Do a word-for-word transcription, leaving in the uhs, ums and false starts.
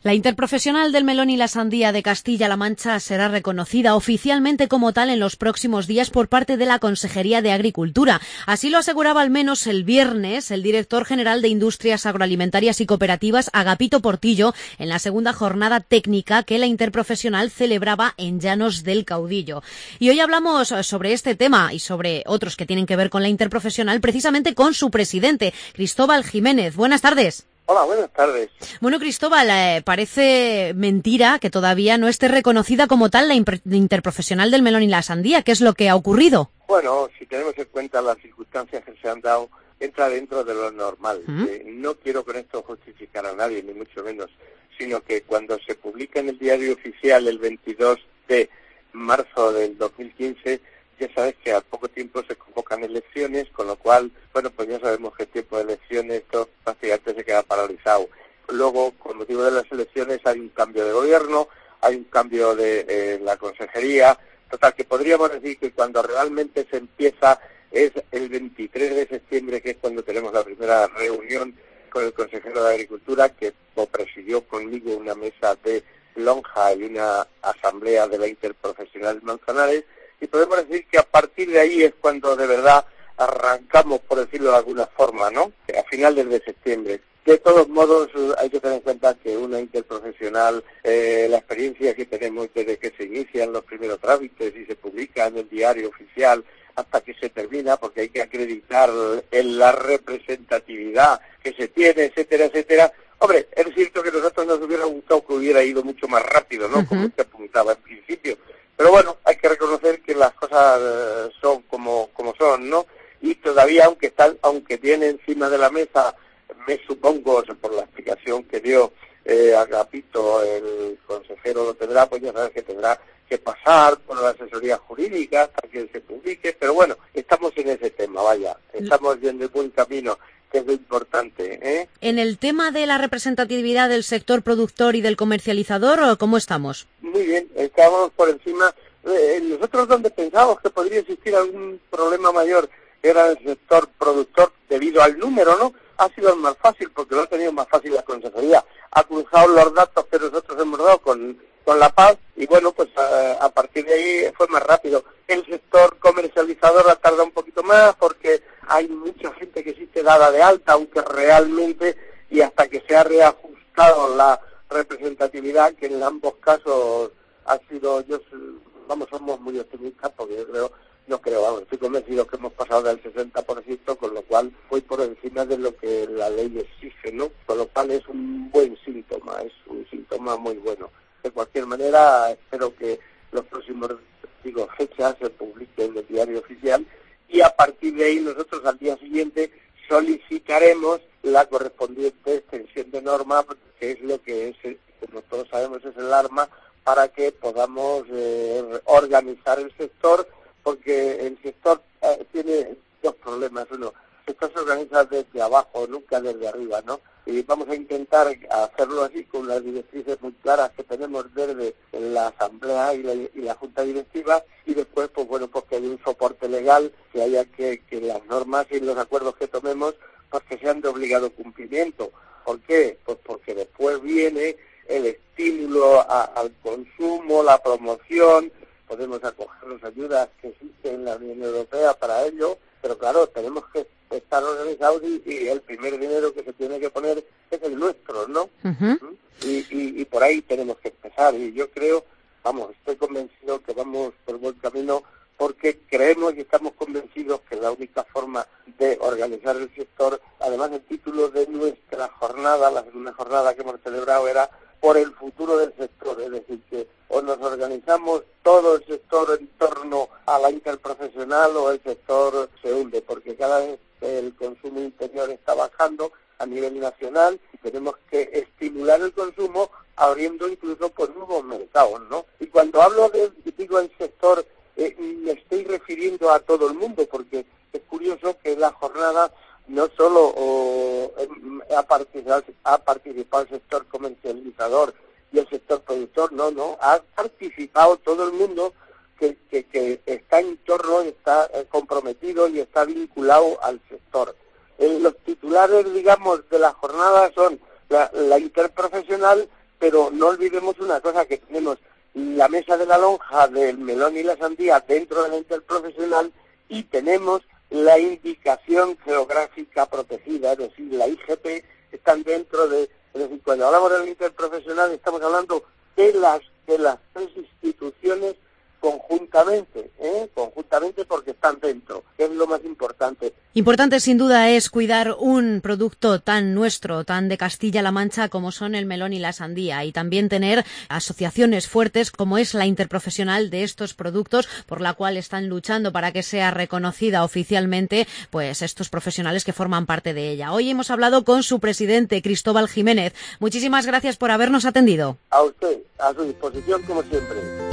La Interprofesional del Melón y la Sandía de Castilla-La Mancha será reconocida oficialmente como tal en los próximos días por parte de la Consejería de Agricultura. Así lo aseguraba al menos el viernes el director general de Industrias Agroalimentarias y Cooperativas, Agapito Portillo, en la segunda jornada técnica que la Interprofesional celebraba en Llanos del Caudillo. Y hoy hablamos sobre este tema y sobre otros que tienen que ver con la Interprofesional, precisamente con su presidente, Cristóbal Jiménez. Buenas tardes. Hola, buenas tardes. Bueno, Cristóbal, eh, parece mentira que todavía no esté reconocida como tal la Interprofesional del Melón y la Sandía. ¿Qué es lo que ha ocurrido? Bueno, si tenemos en cuenta las circunstancias que se han dado, entra dentro de lo normal. ¿Mm? Eh, no quiero con esto justificar a nadie, ni mucho menos, sino que cuando se publica en el Diario Oficial el veintidós de marzo del dos mil quince, ya sabes que a poco tiempo se convocan elecciones, con lo cual, bueno, pues ya sabemos que el tiempo de elecciones esto prácticamente se queda paralizado. Luego, con motivo de las elecciones, hay un cambio de gobierno, hay un cambio de eh, la consejería, total, que podríamos decir que cuando realmente se empieza es el veintitrés de septiembre, que es cuando tenemos la primera reunión con el consejero de Agricultura, que presidió conmigo una mesa de lonja y una asamblea de la Interprofesional Manzanares, y podemos decir que a partir de ahí es cuando de verdad arrancamos, por decirlo de alguna forma, ¿no? A finales de septiembre. De todos modos, hay que tener en cuenta que una interprofesional, eh, la experiencia que tenemos desde que se inician los primeros trámites y se publica en el diario oficial hasta que se termina, porque hay que acreditar en la representatividad que se tiene, etcétera, etcétera. Hombre, es cierto que a nosotros nos hubiera gustado que hubiera ido mucho más rápido, ¿no? Uh-huh. Como usted apuntaba en principio. Pero bueno, hay que reconocer que las cosas son como como son, ¿no? Y todavía, aunque están, aunque tiene encima de la mesa, me supongo, por la explicación que dio eh, Agapito, el consejero lo tendrá, pues ya sabes que tendrá que pasar por la asesoría jurídica hasta que se publique, pero bueno, estamos en ese tema, vaya, estamos yendo el buen camino, que es lo importante, ¿eh? En el tema de la representatividad del sector productor y del comercializador, ¿cómo estamos? Muy bien, estamos por encima. Eh, nosotros donde pensábamos que podría existir algún problema mayor era el sector productor debido al número, ¿no? Ha sido el más fácil porque lo ha tenido más fácil la consejería. Ha cruzado los datos que nosotros hemos dado con, con la Paz y bueno, pues a, a partir de ahí fue más rápido. El sector comercializador ha tardado un poquito más porque hay mucha gente que sí te dada de alta, aunque realmente y hasta que se ha reajustado la representatividad, que en ambos casos ha sido, yo vamos, somos muy optimistas porque yo creo, no creo, vamos, estoy convencido que hemos pasado del sesenta por ciento, con lo cual fue por encima de lo que la ley exige, ¿no? Con lo cual es un buen síntoma, es un síntoma muy bueno. De cualquier manera, espero que los próximos, digo, fechas se publiquen en el diario oficial y a partir de ahí nosotros al día siguiente solicitaremos la correspondiente extensión de norma, que es lo que es, como todos sabemos, es el arma para que podamos eh, organizar el sector, porque el sector eh, tiene dos problemas. Uno, el sector se organiza desde abajo, nunca desde arriba, ¿no? Y vamos a intentar hacerlo así con las directrices muy claras que tenemos desde la Asamblea y la, y la Junta Directiva, y después, pues bueno, pues que haya un soporte legal, que haya que, que las normas y los acuerdos que tomemos, pues que sean de obligado cumplimiento. ¿Por qué? Pues porque después viene el estímulo a, al consumo, la promoción, podemos acoger las ayudas que existen en la Unión Europea para ello, pero claro, tenemos que estar organizados y, y el primer dinero que se tiene que poner es el nuestro, ¿no? Uh-huh. Y, y, y por ahí tenemos que empezar, y yo creo, vamos, estoy convencido que vamos por buen camino, porque creemos y estamos convencidos que la única forma de organizar el sector, además el título de nuestra jornada, la segunda jornada que hemos celebrado, era por el futuro del sector, es decir, que o nos organizamos todo el sector en torno a la interprofesional o el sector se hunde, porque cada vez el consumo interior está bajando a nivel nacional y tenemos que estimular el consumo abriendo incluso por nuevos mercados, ¿no? Y cuando hablo de, digo, el sector, eh, me estoy refiriendo a todo el mundo, porque es curioso que la jornada no solo oh, ha, participado, ha participado el sector comercializador y el sector productor, no, no, ha participado todo el mundo que, que, que está en torno, está eh, comprometido y está vinculado al sector. Eh, los titulares, digamos, de la jornada son la, la interprofesional, pero no olvidemos una cosa, que tenemos la mesa de la lonja del melón y la sandía dentro del interprofesional y tenemos la indicación geográfica protegida, es decir, la I G P, están dentro de, es decir, cuando hablamos del interprofesional estamos hablando de las de las tres instituciones conjuntamente, ¿eh? conjuntamente porque están dentro, que es lo más importante. Importante sin duda es cuidar un producto tan nuestro, tan de Castilla-La Mancha como son el melón y la sandía, y también tener asociaciones fuertes como es la interprofesional de estos productos, por la cual están luchando para que sea reconocida oficialmente pues estos profesionales que forman parte de ella. Hoy hemos hablado con su presidente, Cristóbal Jiménez. Muchísimas gracias por habernos atendido. A usted, a su disposición como siempre.